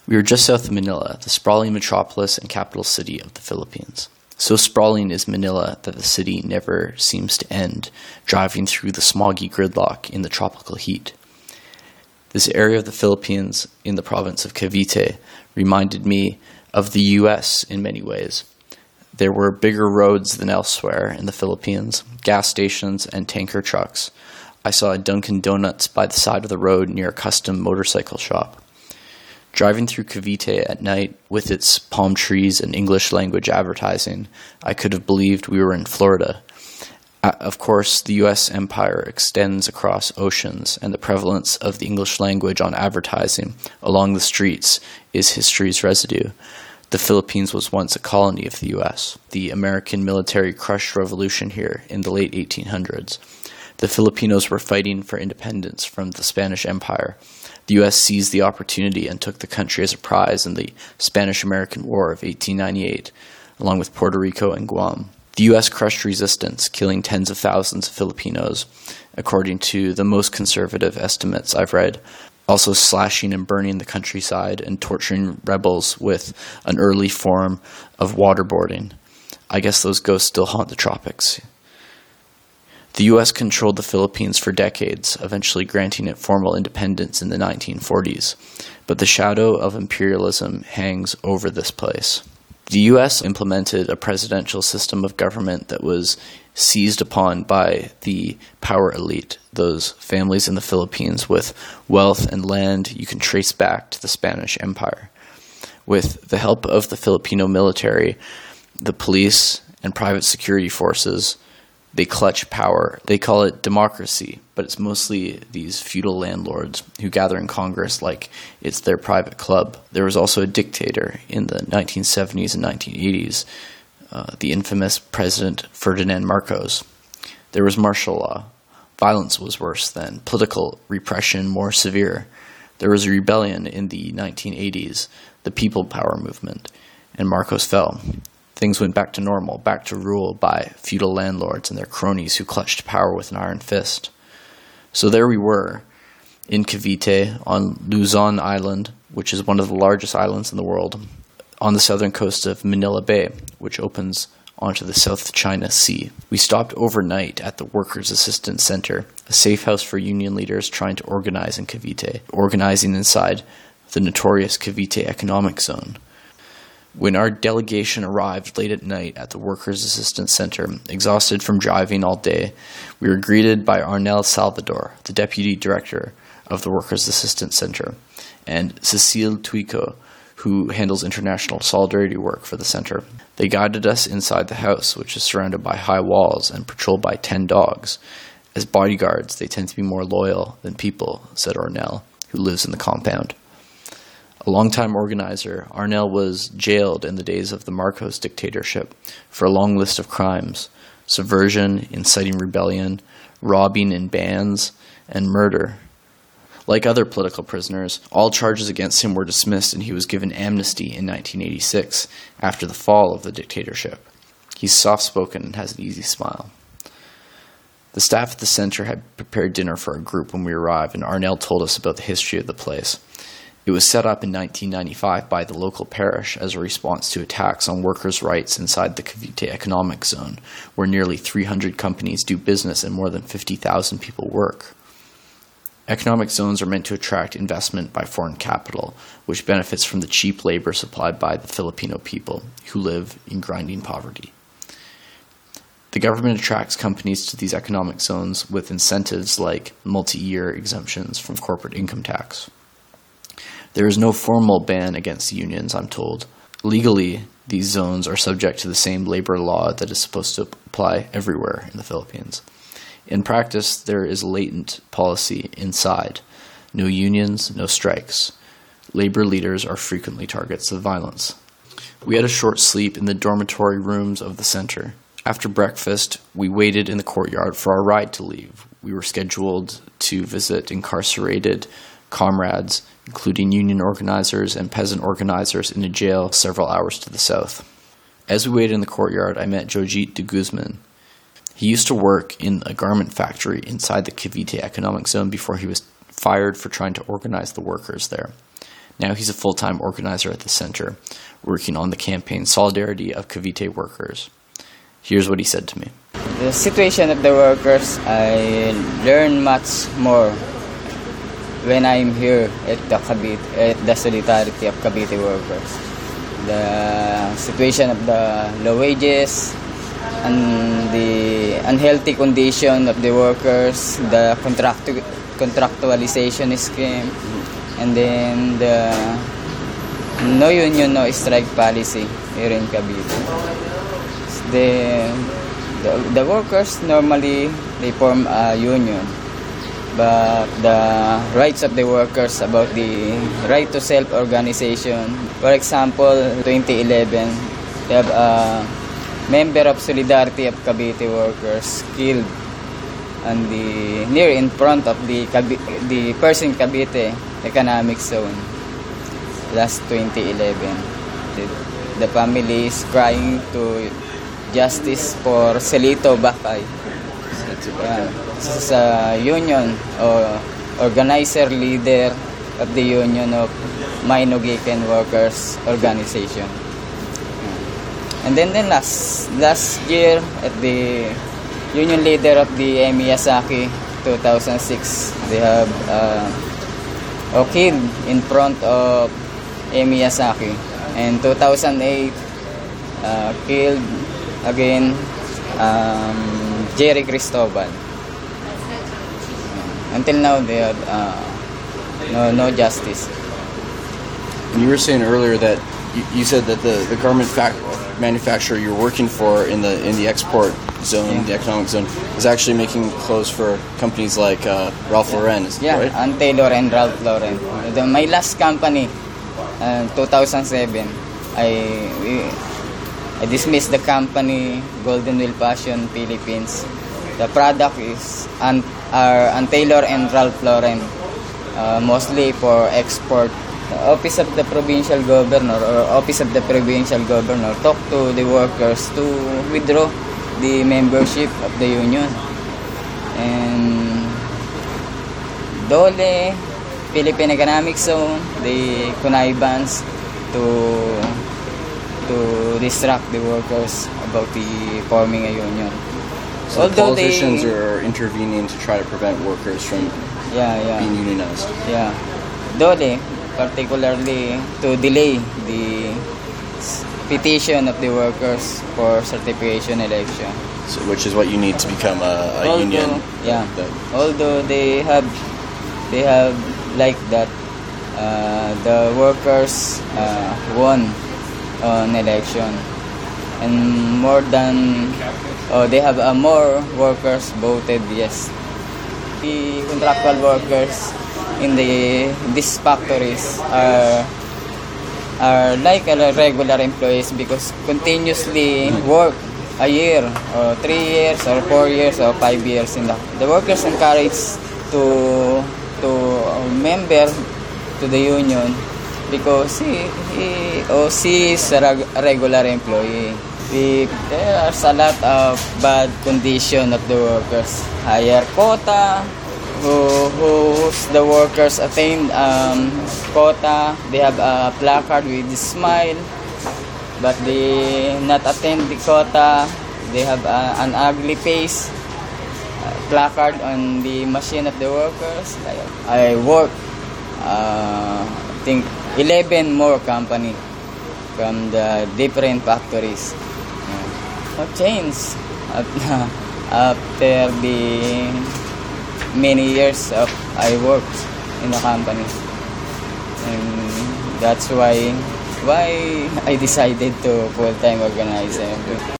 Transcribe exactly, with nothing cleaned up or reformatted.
We were just south of Manila, the sprawling metropolis and capital city of the Philippines. So sprawling is Manila that the city never seems to end, driving through the smoggy gridlock in the tropical heat. This area of the Philippines in the province of Cavite reminded me of the U S in many ways. There were bigger roads than elsewhere in the Philippines, gas stations and tanker trucks. I saw a Dunkin' Donuts by the side of the road near a custom motorcycle shop. Driving through Cavite at night with its palm trees and English language advertising, I could have believed we were in Florida. Uh, of course, the U S empire extends across oceans, and the prevalence of the English language on advertising along the streets is history's residue. The Philippines was once a colony of the U S. The American military crushed revolution here in the late eighteen hundreds. The Filipinos were fighting for independence from the Spanish Empire. The U S seized the opportunity and took the country as a prize in the Spanish-American War of eighteen ninety-eight, along with Puerto Rico and Guam. The U S crushed resistance, killing tens of thousands of Filipinos, according to the most conservative estimates I've read, also slashing and burning the countryside and torturing rebels with an early form of waterboarding. I guess those ghosts still haunt the tropics. The U S controlled the Philippines for decades, eventually granting it formal independence in the nineteen forties. But the shadow of imperialism hangs over this place. The U S implemented a presidential system of government that was seized upon by the power elite, those families in the Philippines with wealth and land you can trace back to the Spanish Empire. With the help of the Filipino military, the police, and private security forces, they clutch power. They call it democracy, but it's mostly these feudal landlords who gather in Congress like it's their private club. There was also a dictator in the nineteen seventies and nineteen eighties, uh, the infamous President Ferdinand Marcos. There was martial law. Violence was worse then. Political repression more severe. There was a rebellion in the nineteen eighties, the People Power movement, and Marcos fell. Things went back to normal, back to rule by feudal landlords and their cronies who clutched power with an iron fist. So there we were, in Cavite, on Luzon Island, which is one of the largest islands in the world, on the southern coast of Manila Bay, which opens onto the South China Sea. We stopped overnight at the Workers' Assistance Center, a safe house for union leaders trying to organize in Cavite, organizing inside the notorious Cavite Economic Zone. When our delegation arrived late at night at the Workers' Assistance Center, exhausted from driving all day, we were greeted by Arnel Salvador, the deputy director of the Workers' Assistance Center, and Cecile Tuico, who handles international solidarity work for the center. They guided us inside the house, which is surrounded by high walls and patrolled by ten dogs. As bodyguards, they tend to be more loyal than people, said Arnel, who lives in the compound. A longtime organizer, Arnel was jailed in the days of the Marcos dictatorship for a long list of crimes: subversion, inciting rebellion, robbing in bands, and murder. Like other political prisoners, all charges against him were dismissed and he was given amnesty in nineteen eighty-six after the fall of the dictatorship. He's soft-spoken and has an easy smile. The staff at the center had prepared dinner for our group when we arrived, and Arnel told us about the history of the place. It was set up in nineteen ninety-five by the local parish as a response to attacks on workers' rights inside the Cavite Economic Zone, where nearly three hundred companies do business and more than fifty thousand people work. Economic zones are meant to attract investment by foreign capital, which benefits from the cheap labor supplied by the Filipino people, who live in grinding poverty. The government attracts companies to these economic zones with incentives like multi-year exemptions from corporate income tax. There is no formal ban against unions, I'm told. Legally, these zones are subject to the same labor law that is supposed to apply everywhere in the Philippines. In practice, there is a latent policy inside. No unions, no strikes. Labor leaders are frequently targets of violence. We had a short sleep in the dormitory rooms of the center. After breakfast, we waited in the courtyard for our ride to leave. We were scheduled to visit incarcerated comrades, including union organizers and peasant organizers in a jail several hours to the south. As we waited in the courtyard, I met Jojit de Guzman. He used to work in a garment factory inside the Cavite Economic Zone before he was fired for trying to organize the workers there. Now he's a full-time organizer at the center, working on the campaign Solidarity of Cavite Workers. Here's what he said to me. The situation of the workers, I learn much more when I'm here at the Cavite, at the Solidarity of Cavite Workers. The situation of the low wages and the unhealthy condition of the workers, the contractu contractualization scheme, and then the no union, no strike policy here in Cavite. The, the, the workers normally, they form a union, but the rights of the workers about the right to self-organization, for example, twenty eleven, they have a member of Solidarity of Cavite Workers killed and the near in front of the the Pershing Cavite economic zone last twenty eleven. The, the family is crying to justice for Celito Bacay. Yeah. This is a union or organizer leader of the Union of Mainogican Workers Organization. And then, then last last year at the union leader of the Miyazaki two thousand six, they have uh, a kid in front of Miyazaki. And two thousand eight, uh, killed again um, Jerry Cristobal. Until now, they have uh, no no justice. And you were saying earlier that you, you said that the, the garment fac manufacturer you're working for in the in the export zone, yeah. the economic zone, is actually making clothes for companies like uh, Ralph Lauren, is yeah, right? and Taylor and Ralph Lauren. The, my last company, uh, two thousand seven, I we, I dismissed the company, Golden Wheel Fashion Philippines. The product is and are and Taylor and Ralph Lauren, uh, mostly for export. The Office of the Provincial Governor or Office of the Provincial Governor talk to the workers to withdraw the membership of the union. And Dole, Philippine Economic Zone, the connivance to to distract the workers about the forming a union. So Although politicians they, are intervening to try to prevent workers from yeah, yeah. being unionized. Yeah. Dole, particularly to delay the petition of the workers for certification election. So, which is what you need to become a, a although, union. Yeah. That, although they have, they have like that, uh, the workers uh, won on election, and more than, oh, they have uh, more workers voted yes. The contractual workers in the these factories are are like a regular employees because continuously work a year or three years or four years or five years in the the workers encouraged to to member to the union because he, he or she is a regular employee. The, there are a lot of bad condition of the workers. Higher quota, who who's the workers attained um, quota, they have a placard with a smile, but they not attend the quota, they have a, an ugly face, uh, placard on the machine of the workers. I work, uh, I think eleven more company from the different factories. No change after the many years of I worked in the company, and that's why why I decided to full-time organizer.